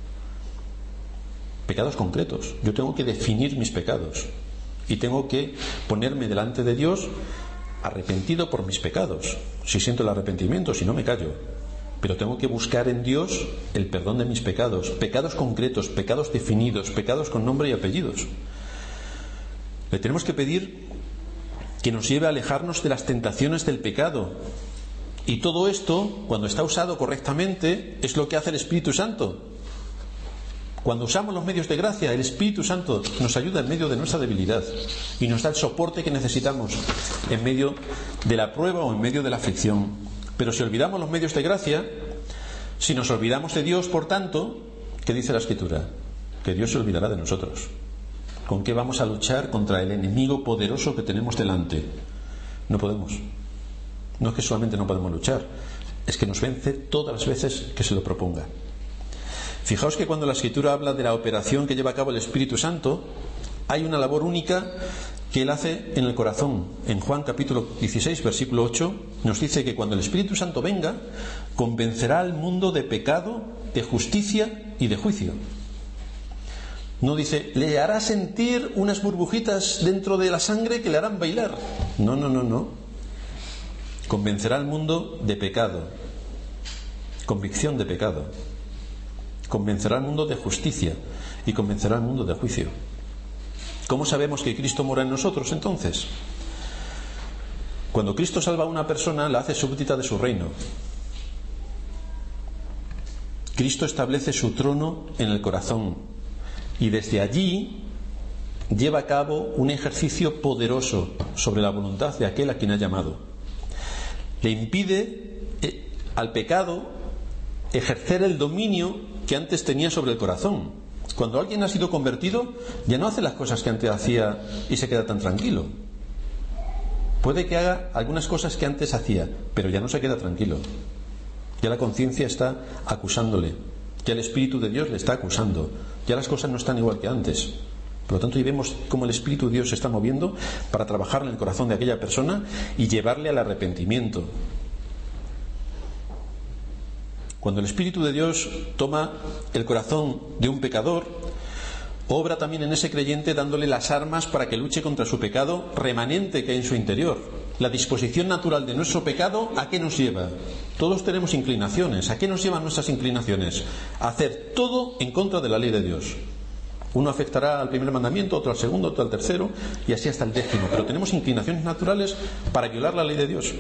Pecados concretos. Yo tengo que definir mis pecados y tengo que ponerme delante de Dios arrepentido por mis pecados. Si siento el arrepentimiento, si no, me callo. Pero tengo que buscar en Dios el perdón de mis pecados. Pecados concretos, pecados definidos, pecados con nombre y apellidos. Le tenemos que pedir que nos lleve a alejarnos de las tentaciones del pecado. Y todo esto, cuando está usado correctamente, es lo que hace el Espíritu Santo. Cuando usamos los medios de gracia, el Espíritu Santo nos ayuda en medio de nuestra debilidad y nos da el soporte que necesitamos en medio de la prueba o en medio de la aflicción. Pero si olvidamos los medios de gracia, si nos olvidamos de Dios, por tanto, ¿qué dice la Escritura? Que Dios se olvidará de nosotros. ¿Con qué vamos a luchar contra el enemigo poderoso que tenemos delante? No podemos. No es que solamente no podemos luchar, es que nos vence todas las veces que se lo proponga. Fijaos que cuando la Escritura habla de la operación que lleva a cabo el Espíritu Santo, hay una labor única que Él hace en el corazón. En Juan capítulo dieciséis, versículo ocho, nos dice que cuando el Espíritu Santo venga, convencerá al mundo de pecado, de justicia y de juicio. No dice, le hará sentir unas burbujitas dentro de la sangre que le harán bailar. No, no, no, no. Convencerá al mundo de pecado, convicción de pecado. Convencerá al mundo de justicia y convencerá al mundo de juicio. ¿Cómo sabemos que Cristo mora en nosotros entonces? Cuando Cristo salva a una persona, la hace súbdita de su reino. Cristo establece su trono en el corazón y desde allí lleva a cabo un ejercicio poderoso sobre la voluntad de aquel a quien ha llamado. Le impide eh, al pecado ejercer el dominio que antes tenía sobre el corazón. Cuando alguien ha sido convertido, ya no hace las cosas que antes hacía y se queda tan tranquilo. Puede que haga algunas cosas que antes hacía, pero ya no se queda tranquilo. Ya la conciencia está acusándole, ya el Espíritu de Dios le está acusando, ya las cosas no están igual que antes. Por lo tanto, y vemos cómo el Espíritu de Dios se está moviendo para trabajar en el corazón de aquella persona y llevarle al arrepentimiento. Cuando el Espíritu de Dios toma el corazón de un pecador, obra también en ese creyente dándole las armas para que luche contra su pecado remanente que hay en su interior. La disposición natural de nuestro pecado, ¿a qué nos lleva? Todos tenemos inclinaciones. ¿A qué nos llevan nuestras inclinaciones? A hacer todo en contra de la ley de Dios. Uno afectará al primer mandamiento, otro al segundo, otro al tercero, y así hasta el décimo. Pero tenemos inclinaciones naturales para violar la ley de Dios.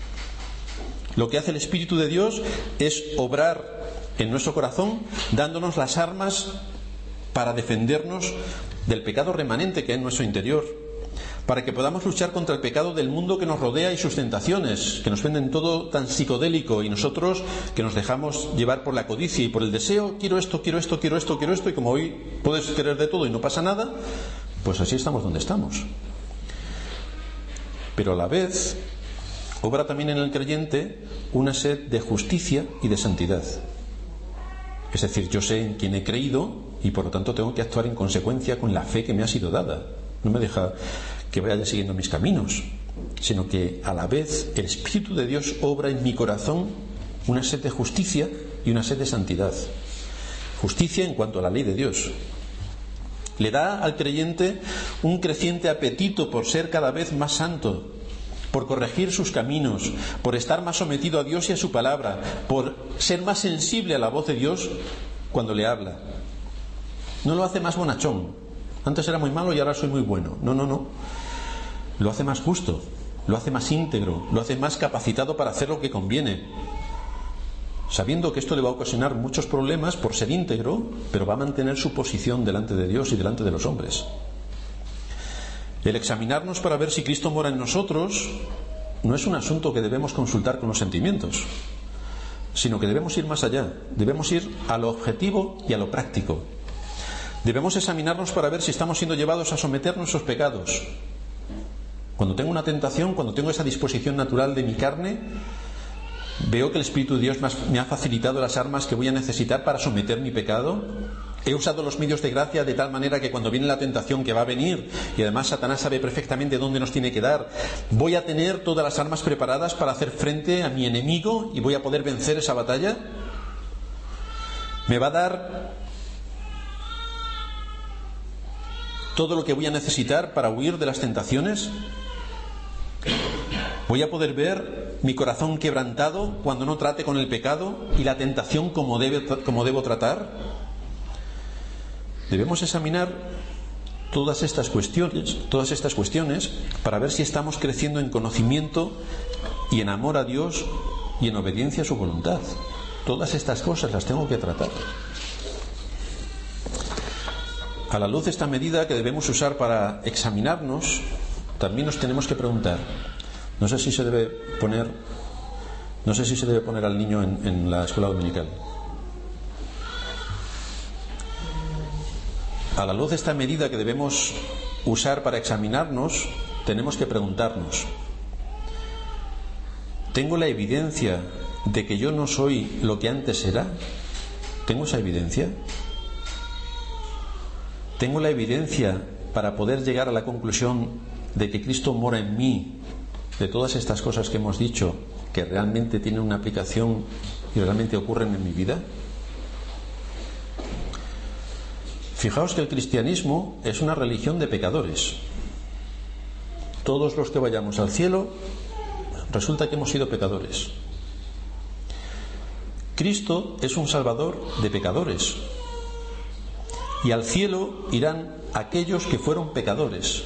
Lo que hace el Espíritu de Dios es obrar en nuestro corazón, dándonos las armas para defendernos del pecado remanente que hay en nuestro interior, para que podamos luchar contra el pecado del mundo que nos rodea y sus tentaciones, que nos venden todo tan psicodélico, y nosotros que nos dejamos llevar por la codicia y por el deseo, quiero esto, quiero esto, quiero esto, quiero esto, y como hoy puedes querer de todo y no pasa nada, pues así estamos donde estamos. Pero a la vez obra también en el creyente una sed de justicia y de santidad. Es decir, yo sé en quién he creído y por lo tanto tengo que actuar en consecuencia con la fe que me ha sido dada. No me deja que vaya siguiendo mis caminos, sino que a la vez el Espíritu de Dios obra en mi corazón una sed de justicia y una sed de santidad. Justicia en cuanto a la ley de Dios. Le da al creyente un creciente apetito por ser cada vez más santo, por corregir sus caminos, por estar más sometido a Dios y a su palabra, por ser más sensible a la voz de Dios cuando le habla. No lo hace más bonachón. Antes era muy malo y ahora soy muy bueno. No, no, no. Lo hace más justo, lo hace más íntegro, lo hace más capacitado para hacer lo que conviene, sabiendo que esto le va a ocasionar muchos problemas por ser íntegro, pero va a mantener su posición delante de Dios y delante de los hombres. El examinarnos para ver si Cristo mora en nosotros no es un asunto que debemos consultar con los sentimientos, sino que debemos ir más allá. Debemos ir a lo objetivo y a lo práctico. Debemos examinarnos para ver si estamos siendo llevados a someter nuestros pecados. Cuando tengo una tentación, cuando tengo esa disposición natural de mi carne, veo que el Espíritu de Dios me ha facilitado las armas que voy a necesitar para someter mi pecado. He usado los medios de gracia de tal manera que cuando viene la tentación que va a venir, y además Satanás sabe perfectamente dónde nos tiene que dar, voy a tener todas las armas preparadas para hacer frente a mi enemigo y voy a poder vencer esa batalla. Me va a dar todo lo que voy a necesitar para huir de las tentaciones. Voy a poder ver mi corazón quebrantado cuando no trate con el pecado y la tentación como, debe, como debo tratar. Debemos examinar todas estas cuestiones, todas estas cuestiones para ver si estamos creciendo en conocimiento y en amor a Dios y en obediencia a su voluntad. Todas estas cosas las tengo que tratar. A la luz de esta medida que debemos usar para examinarnos, también nos tenemos que preguntar. No sé si se debe poner, no sé si se debe poner al niño en, en la escuela dominical. A la luz de esta medida que debemos usar para examinarnos, tenemos que preguntarnos: ¿tengo la evidencia de que yo no soy lo que antes era? ¿Tengo esa evidencia? ¿Tengo la evidencia para poder llegar a la conclusión de que Cristo mora en mí, de todas estas cosas que hemos dicho, que realmente tienen una aplicación y realmente ocurren en mi vida? Fijaos que el cristianismo es una religión de pecadores. Todos los que vayamos al cielo, resulta que hemos sido pecadores. Cristo es un salvador de pecadores. Y al cielo irán aquellos que fueron pecadores.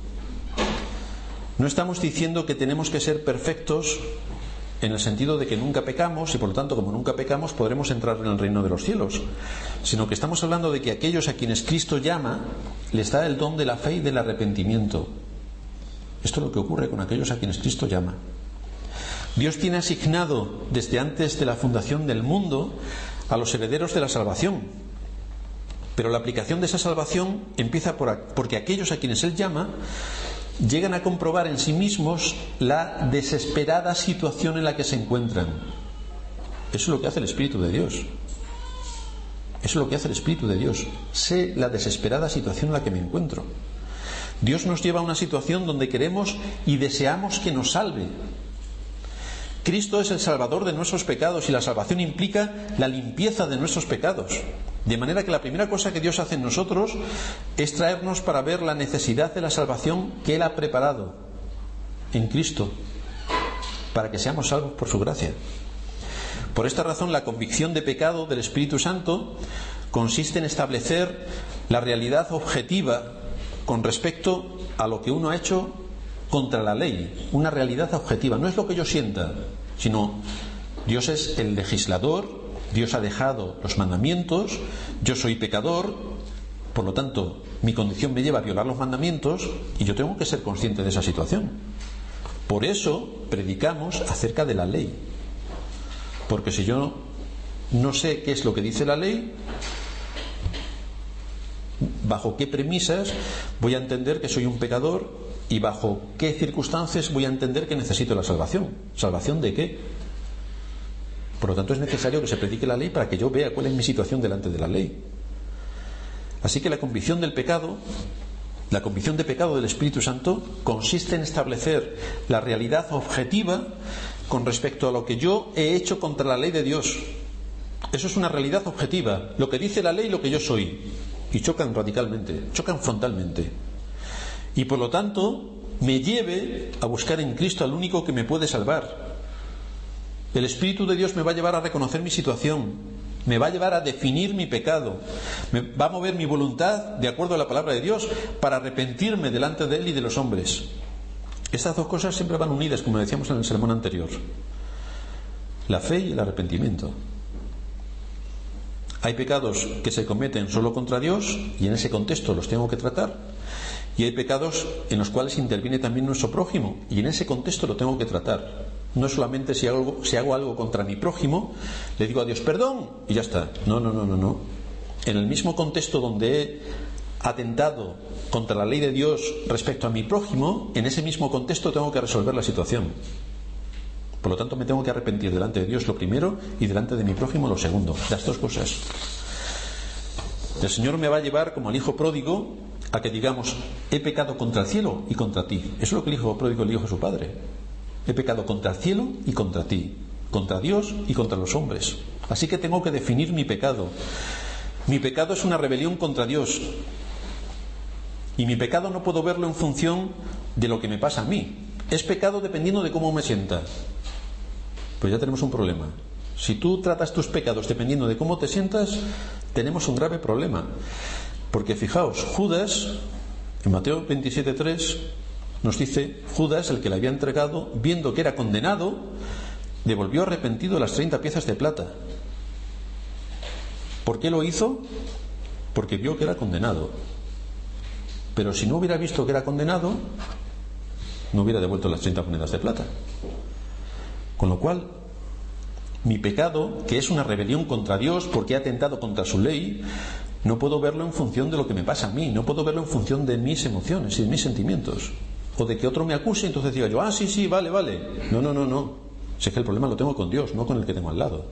No estamos diciendo que tenemos que ser perfectos en el sentido de que nunca pecamos y por lo tanto, como nunca pecamos, podremos entrar en el reino de los cielos, sino que estamos hablando de que aquellos a quienes Cristo llama les da el don de la fe y del arrepentimiento. Esto es lo que ocurre con aquellos a quienes Cristo llama. Dios tiene asignado desde antes de la fundación del mundo a los herederos de la salvación, pero la aplicación de esa salvación empieza por, porque aquellos a quienes Él llama llegan a comprobar en sí mismos la desesperada situación en la que se encuentran. Eso es lo que hace el Espíritu de Dios. Eso es lo que hace el Espíritu de Dios. Sé la desesperada situación en la que me encuentro. Dios nos lleva a una situación donde queremos y deseamos que nos salve. Cristo es el salvador de nuestros pecados y la salvación implica la limpieza de nuestros pecados. De manera que la primera cosa que Dios hace en nosotros es traernos para ver la necesidad de la salvación que Él ha preparado en Cristo, para que seamos salvos por su gracia. Por esta razón, la convicción de pecado del Espíritu Santo consiste en establecer la realidad objetiva con respecto a lo que uno ha hecho contra la ley, una realidad objetiva. No es lo que yo sienta, sino Dios es el legislador, Dios ha dejado los mandamientos, yo soy pecador, por lo tanto mi condición me lleva a violar los mandamientos y yo tengo que ser consciente de esa situación. Por eso predicamos acerca de la ley, porque si yo no sé qué es lo que dice la ley, bajo qué premisas voy a entender que soy un pecador y bajo qué circunstancias voy a entender que necesito la salvación. ¿Salvación de qué? Por lo tanto, es necesario que se predique la ley para que yo vea cuál es mi situación delante de la ley. Así que la convicción del pecado, la convicción de pecado del Espíritu Santo, consiste en establecer la realidad objetiva con respecto a lo que yo he hecho contra la ley de Dios. Eso es una realidad objetiva, lo que dice la ley y lo que yo soy. Y chocan radicalmente, chocan frontalmente. Y por lo tanto, me lleve a buscar en Cristo al único que me puede salvar. El Espíritu de Dios me va a llevar a reconocer mi situación, me va a llevar a definir mi pecado, me va a mover mi voluntad de acuerdo a la palabra de Dios para arrepentirme delante de Él y de los hombres. Estas dos cosas siempre van unidas, como decíamos en el sermón anterior: la fe y el arrepentimiento. Hay pecados que se cometen solo contra Dios y en ese contexto los tengo que tratar, y hay pecados en los cuales interviene también nuestro prójimo y en ese contexto lo tengo que tratar. No es solamente si hago, si hago algo contra mi prójimo, le digo a Dios perdón y ya está. No, no, no, no, no. En el mismo contexto donde he atentado contra la ley de Dios respecto a mi prójimo, en ese mismo contexto tengo que resolver la situación. Por lo tanto, me tengo que arrepentir delante de Dios lo primero y delante de mi prójimo lo segundo. Las dos cosas. El Señor me va a llevar, como al hijo pródigo, a que digamos: he pecado contra el cielo y contra ti. Eso es lo que el hijo pródigo le dijo a su padre: he pecado contra el cielo y contra ti, contra Dios y contra los hombres. Así que tengo que definir mi pecado. Mi pecado es una rebelión contra Dios, y mi pecado no puedo verlo en función de lo que me pasa a mí. Es pecado dependiendo de cómo me sienta. Pues ya tenemos un problema. Si tú tratas tus pecados dependiendo de cómo te sientas, tenemos un grave problema. Porque fijaos, Judas, en Mateo veintisiete tres, nos dice: Judas, el que le había entregado, viendo que era condenado, devolvió arrepentido las treinta piezas de plata. ¿Por qué lo hizo? Porque vio que era condenado. Pero si no hubiera visto que era condenado, no hubiera devuelto las treinta monedas de plata. Con lo cual, mi pecado, que es una rebelión contra Dios porque he atentado contra su ley, no puedo verlo en función de lo que me pasa a mí, no puedo verlo en función de mis emociones y de mis sentimientos, o de que otro me acuse y entonces diga yo: ah, sí, sí, vale, vale. No, no, no, no. Si es que el problema lo tengo con Dios, no con el que tengo al lado.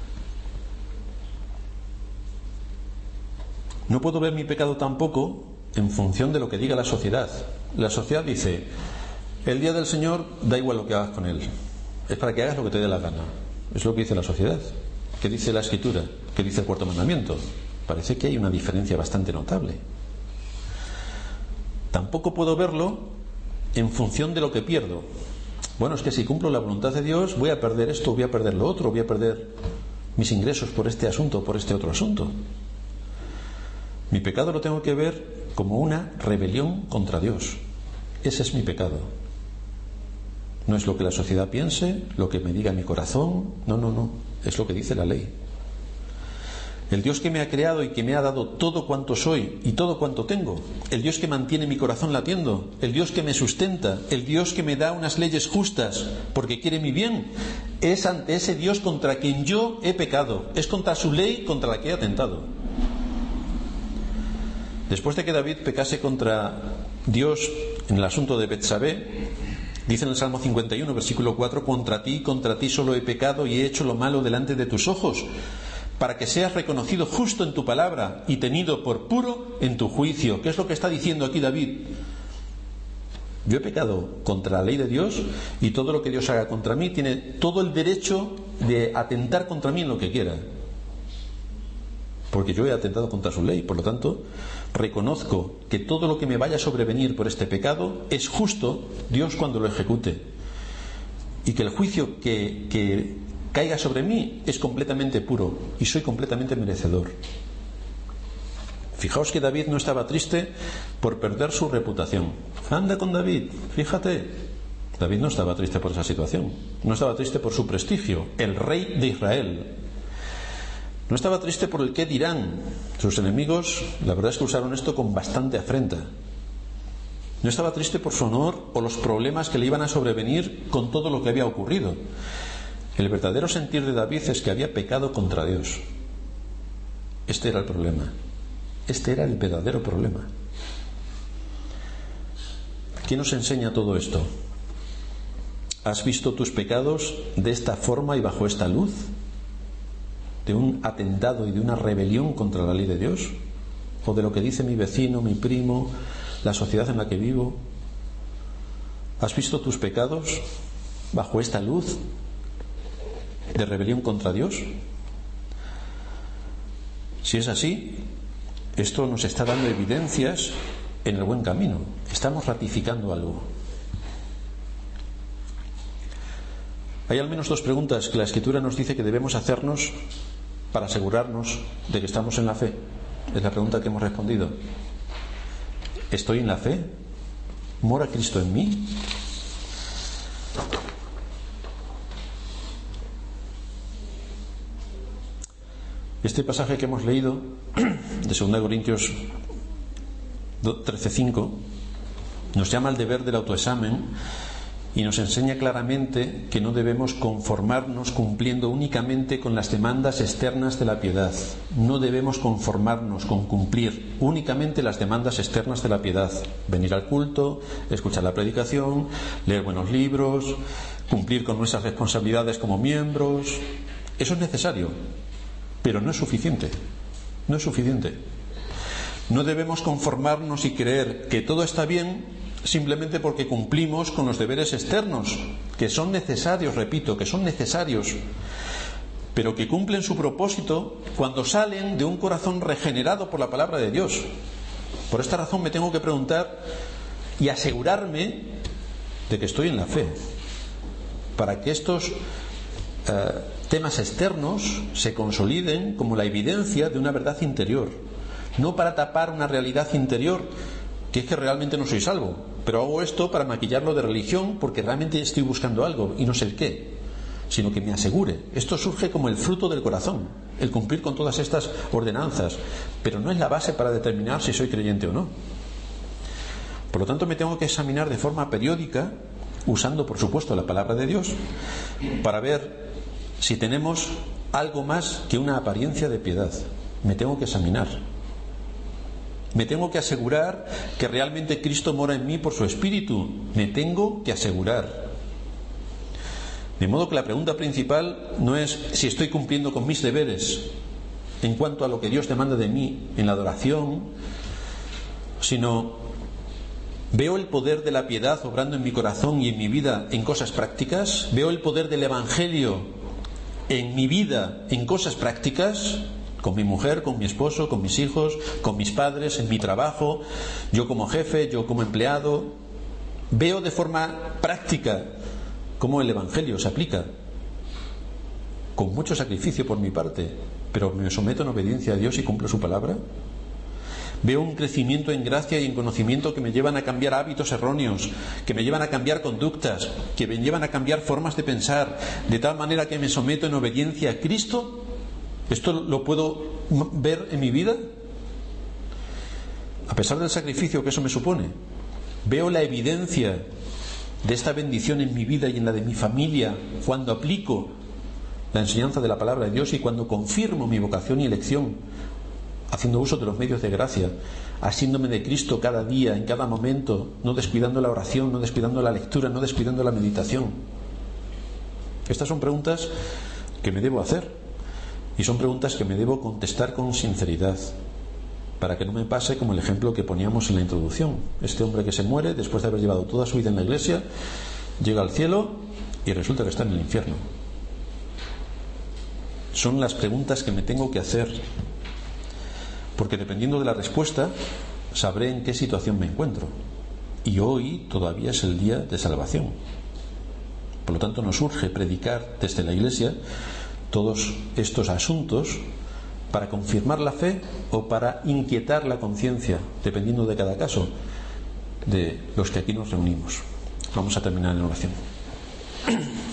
No puedo ver mi pecado tampoco en función de lo que diga la sociedad. La sociedad dice: el día del Señor da igual lo que hagas con él, es para que hagas lo que te dé la gana. Es lo que dice la sociedad. ¿Qué dice la Escritura? ¿Qué dice el cuarto mandamiento? Parece que hay una diferencia bastante notable. Tampoco puedo verlo en función de lo que pierdo. Bueno, es que si cumplo la voluntad de Dios, voy a perder esto, voy a perder lo otro, voy a perder mis ingresos por este asunto o por este otro asunto. Mi pecado lo tengo que ver como una rebelión contra Dios. Ese es mi pecado. No es lo que la sociedad piense, lo que me diga mi corazón. No, no, no. Es lo que dice la ley. El Dios que me ha creado y que me ha dado todo cuanto soy y todo cuanto tengo, el Dios que mantiene mi corazón latiendo, el Dios que me sustenta, el Dios que me da unas leyes justas porque quiere mi bien, es ante ese Dios contra quien yo he pecado, es contra su ley contra la que he atentado. Después de que David pecase contra Dios en el asunto de Betsabé, dice en el Salmo cincuenta y uno, versículo cuatro: contra ti, contra ti solo he pecado y he hecho lo malo delante de tus ojos, para que seas reconocido justo en tu palabra y tenido por puro en tu juicio. ¿Qué es lo que está diciendo aquí David? Yo he pecado contra la ley de Dios, y todo lo que Dios haga contra mí tiene todo el derecho de atentar contra mí en lo que quiera, porque yo he atentado contra su ley. Por lo tanto, reconozco que todo lo que me vaya a sobrevenir por este pecado es justo Dios cuando lo ejecute, y que el juicio que, que caiga sobre mí es completamente puro y soy completamente merecedor. Fijaos que David no estaba triste por perder su reputación. Anda con David, fíjate. David no estaba triste por esa situación, no estaba triste por su prestigio, el rey de Israel. No estaba triste por el qué dirán. Sus enemigos, la verdad es que usaron esto con bastante afrenta. No estaba triste por su honor o los problemas que le iban a sobrevenir con todo lo que había ocurrido. El verdadero sentir de David es que había pecado contra Dios. Este era el problema. Este era el verdadero problema. ¿Qué nos enseña todo esto? ¿Has visto tus pecados de esta forma y bajo esta luz? ¿De un atentado y de una rebelión contra la ley de Dios? ¿O de lo que dice mi vecino, mi primo, la sociedad en la que vivo? ¿Has visto tus pecados bajo esta luz de rebelión contra Dios? Si es así, esto nos está dando evidencias en el buen camino. Estamos ratificando algo. Hay al menos dos preguntas que la Escritura nos dice que debemos hacernos para asegurarnos de que estamos en la fe. Es la pregunta que hemos respondido. ¿Estoy en la fe? ¿Mora Cristo en mí? Este pasaje que hemos leído de segunda de Corintios trece cinco nos llama al deber del autoexamen y nos enseña claramente que no debemos conformarnos cumpliendo únicamente con las demandas externas de la piedad. No debemos conformarnos con cumplir únicamente las demandas externas de la piedad. Venir al culto, escuchar la predicación, leer buenos libros, cumplir con nuestras responsabilidades como miembros. Eso es necesario, pero no es suficiente. No es suficiente. No debemos conformarnos y creer que todo está bien simplemente porque cumplimos con los deberes externos, que son necesarios, repito, que son necesarios, pero que cumplen su propósito cuando salen de un corazón regenerado por la palabra de Dios. Por esta razón me tengo que preguntar y asegurarme de que estoy en la fe, para que estos eh, temas externos se consoliden como la evidencia de una verdad interior, no para tapar una realidad interior, que es que realmente no soy salvo, pero hago esto para maquillarlo de religión porque realmente estoy buscando algo y no sé el qué, sino que me asegure. Esto surge como el fruto del corazón, el cumplir con todas estas ordenanzas, pero no es la base para determinar si soy creyente o no. Por lo tanto, me tengo que examinar de forma periódica, usando por supuesto la palabra de Dios, para ver si tenemos algo más que una apariencia de piedad. Me tengo que examinar. Me tengo que asegurar que realmente Cristo mora en mí por su Espíritu. Me tengo que asegurar. De modo que la pregunta principal no es si estoy cumpliendo con mis deberes en cuanto a lo que Dios demanda de mí en la adoración, sino veo el poder de la piedad obrando en mi corazón y en mi vida en cosas prácticas, veo el poder del Evangelio en mi vida en cosas prácticas, con mi mujer, con mi esposo, con mis hijos, con mis padres, en mi trabajo, yo como jefe, yo como empleado. Veo de forma práctica cómo el Evangelio se aplica, con mucho sacrificio por mi parte, pero me someto en obediencia a Dios y cumplo su palabra. Veo un crecimiento en gracia y en conocimiento que me llevan a cambiar hábitos erróneos, que me llevan a cambiar conductas, que me llevan a cambiar formas de pensar, de tal manera que me someto en obediencia a Cristo. ¿Esto lo puedo ver en mi vida? A pesar del sacrificio que eso me supone, veo la evidencia de esta bendición en mi vida y en la de mi familia cuando aplico la enseñanza de la palabra de Dios y cuando confirmo mi vocación y elección, haciendo uso de los medios de gracia, asiéndome de Cristo cada día, en cada momento, no descuidando la oración, no descuidando la lectura, no descuidando la meditación. Estas son preguntas que me debo hacer y son preguntas que me debo contestar con sinceridad, para que no me pase como el ejemplo que poníamos en la introducción. Este hombre que se muere después de haber llevado toda su vida en la iglesia, llega al cielo y resulta que está en el infierno. Son las preguntas que me tengo que hacer, porque dependiendo de la respuesta sabré en qué situación me encuentro, y hoy todavía es el día de salvación. Por lo tanto, nos urge predicar desde la iglesia todos estos asuntos para confirmar la fe o para inquietar la conciencia, dependiendo de cada caso, de los que aquí nos reunimos. Vamos a terminar en oración.